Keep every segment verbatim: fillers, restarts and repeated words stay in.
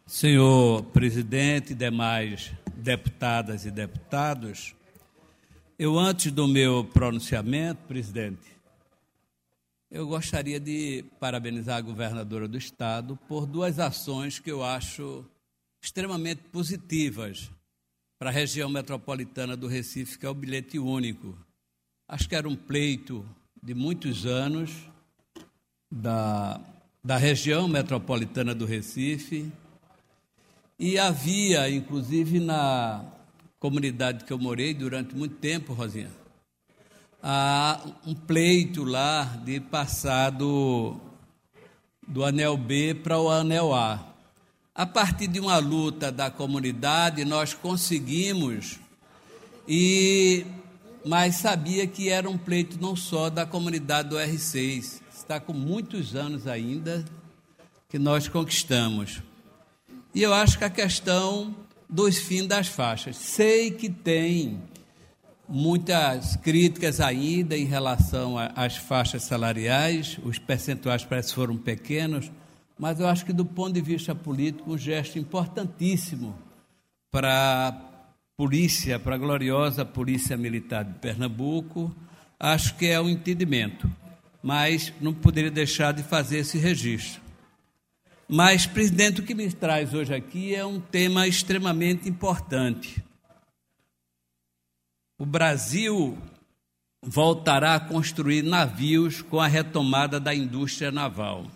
Senhor presidente e demais deputadas e deputados, eu, antes do meu pronunciamento, presidente, eu gostaria de parabenizar a governadora do Estado por duas ações que eu acho extremamente positivas para a região metropolitana do Recife, que é o bilhete único. Acho que era um pleito de muitos anos da, da região metropolitana do Recife, e havia, inclusive, na comunidade que eu morei durante muito tempo, Rosinha, há um pleito lá de passar do, do anel B para o anel A. A partir de uma luta da comunidade, nós conseguimos, e, mas sabia que era um pleito não só da comunidade do R seis, está com muitos anos ainda que nós conquistamos. E eu acho que a questão dos fins das faixas. Sei que tem muitas críticas ainda em relação às faixas salariais, os percentuais parece que foram pequenos, mas eu acho que, do ponto de vista político, um gesto importantíssimo para a polícia, para a gloriosa Polícia Militar de Pernambuco, acho que é um entendimento, mas não poderia deixar de fazer esse registro. Mas, presidente, o que me traz hoje aqui é um tema extremamente importante. O Brasil voltará a construir navios com a retomada da indústria naval.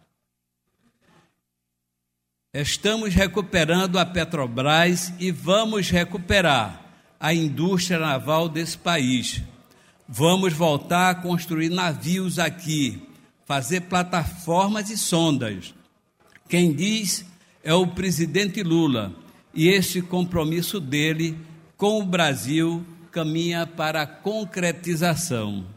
Estamos recuperando a Petrobras e vamos recuperar a indústria naval desse país. Vamos voltar a construir navios aqui, fazer plataformas e sondas. Quem diz é o presidente Lula, e esse compromisso dele com o Brasil caminha para a concretização.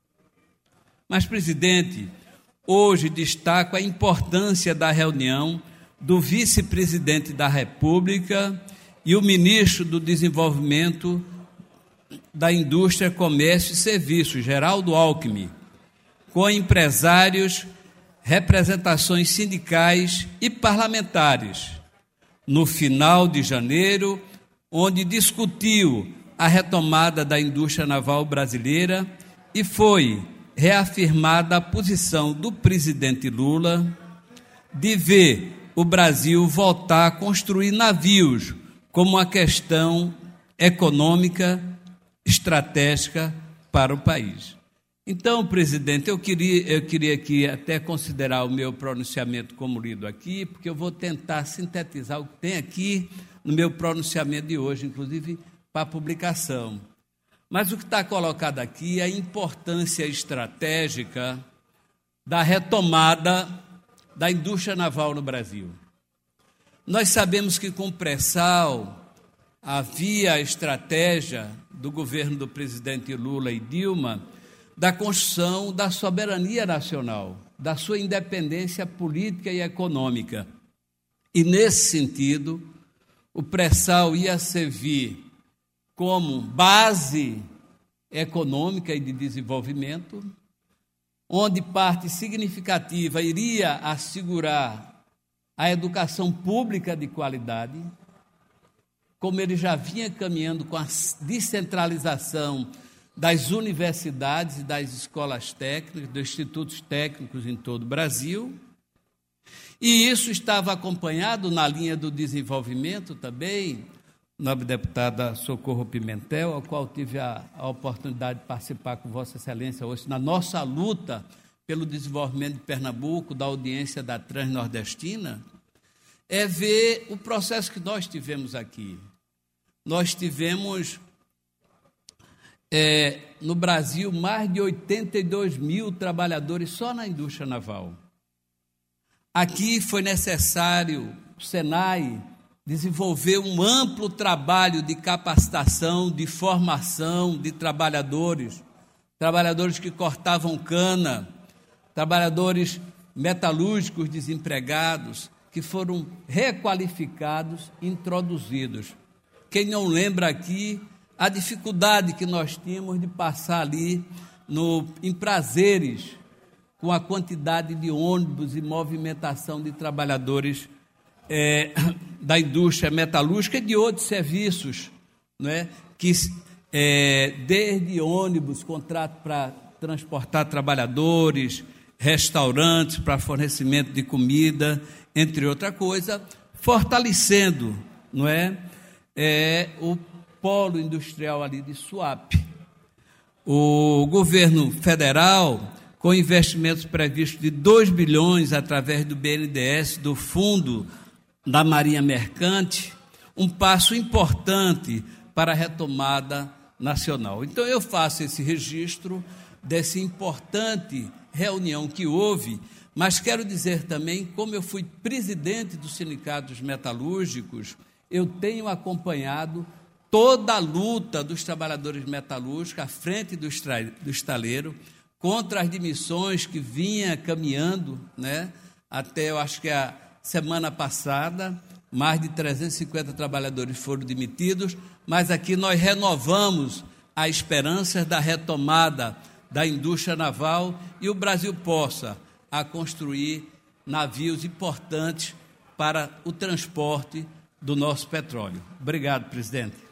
Mas, presidente, hoje destaco a importância da reunião do vice-presidente da República e o ministro do Desenvolvimento da Indústria, Comércio e Serviços, Geraldo Alckmin, com empresários, representações sindicais e parlamentares, no final de janeiro, onde discutiu a retomada da indústria naval brasileira e foi reafirmada a posição do presidente Lula de ver o Brasil voltar a construir navios como uma questão econômica estratégica para o país. Então, presidente, eu queria, eu queria aqui até considerar o meu pronunciamento como lido aqui, porque eu vou tentar sintetizar o que tem aqui no meu pronunciamento de hoje, inclusive para a publicação. Mas o que está colocado aqui é a importância estratégica da retomada da indústria naval no Brasil. Nós sabemos que com o pré-sal havia a estratégia do governo do presidente Lula e Dilma da construção da soberania nacional, da sua independência política e econômica. E, nesse sentido, o pré-sal ia servir como base econômica e de desenvolvimento, onde parte significativa iria assegurar a educação pública de qualidade, como ele já vinha caminhando com a descentralização das universidades e das escolas técnicas, dos institutos técnicos em todo o Brasil. E isso estava acompanhado na linha do desenvolvimento também, nobre deputada Socorro Pimentel, ao qual tive a, a oportunidade de participar com Vossa Excelência hoje, na nossa luta pelo desenvolvimento de Pernambuco, da audiência da Transnordestina, é ver o processo que nós tivemos aqui. Nós tivemos, é, no Brasil, mais de oitenta e dois mil trabalhadores só na indústria naval. Aqui foi necessário o Senai desenvolver um amplo trabalho de capacitação, de formação de trabalhadores, trabalhadores que cortavam cana, trabalhadores metalúrgicos desempregados, que foram requalificados, introduzidos. Quem não lembra aqui a dificuldade que nós tínhamos de passar ali no, em Prazeres, com a quantidade de ônibus e movimentação de trabalhadores é, da indústria metalúrgica e de outros serviços, não é? Que é, desde ônibus, contrato para transportar trabalhadores, restaurantes para fornecimento de comida, entre outra coisa, fortalecendo, não é, é o polo industrial ali de Suape. O governo federal, com investimentos previstos de dois bilhões através do B N D E S, do Fundo da Marinha Mercante, um passo importante para a retomada nacional. Então, eu faço esse registro dessa importante reunião que houve, mas quero dizer também, como eu fui presidente do Sindicato dos Metalúrgicos, eu tenho acompanhado toda a luta dos trabalhadores metalúrgicos à frente do estaleiro, contra as demissões que vinha caminhando, né, até, eu acho que a semana passada, mais de trezentos e cinquenta trabalhadores foram demitidos, mas aqui nós renovamos a esperança da retomada da indústria naval e o Brasil possa a construir navios importantes para o transporte do nosso petróleo. Obrigado, presidente.